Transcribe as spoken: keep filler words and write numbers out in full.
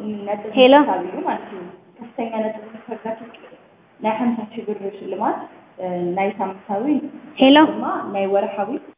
ነጥብ ሄሎ ታቢሉ ማለት ነው ከፍተኛ ነጥብ ተፈጋችሁ ናይ ሃምሳ ሺህ ብር ሽልማት ናይ ሳምንታዊ ሄሎ ድማ ናይ ወርሃዊ